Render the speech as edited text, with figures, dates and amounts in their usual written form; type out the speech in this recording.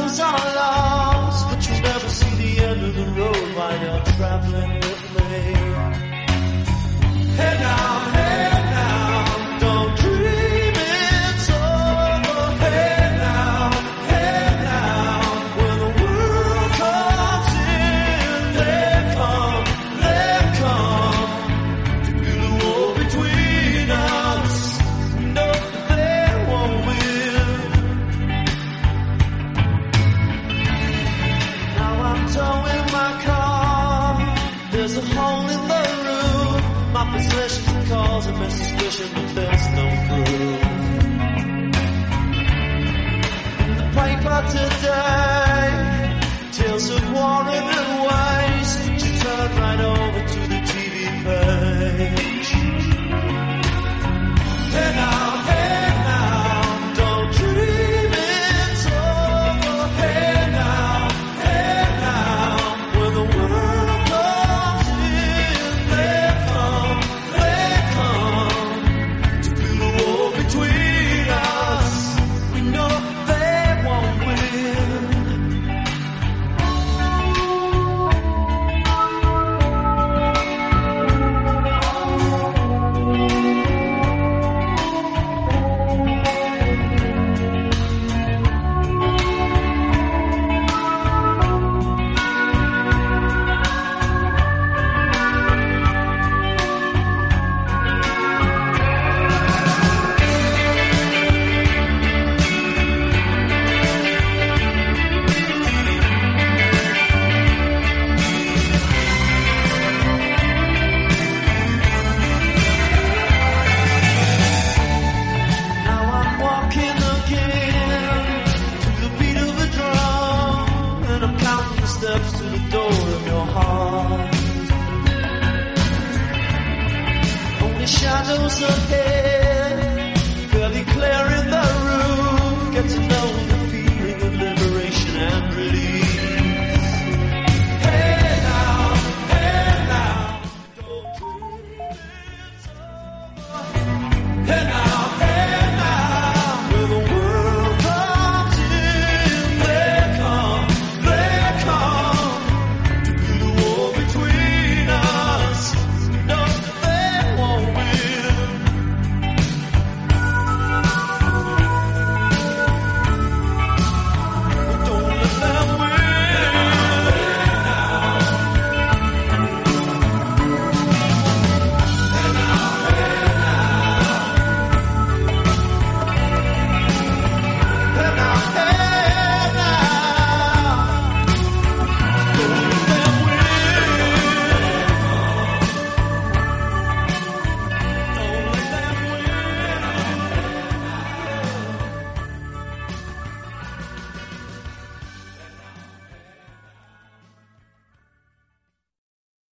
troubles are lost, but you'll never see the end of the road while you're traveling with me. Hey now, don't dream it's over. Hey now, when the world comes in, they come to build a wall between us. No, they won't win. Now I'm towing my car. There's a hole in the roof. My possessions are causing me suspicion, but there's no proof. In the paper today, tales of war and waste. You turn right over to the TV page. Hey now, don't dream it's over. Hey now, when the world comes in, they come to build a wall between us. We know they won't win. Now I'm walking again to the beat of a drum, and I'm counting the steps to the door of your heart. Only shadows ahead.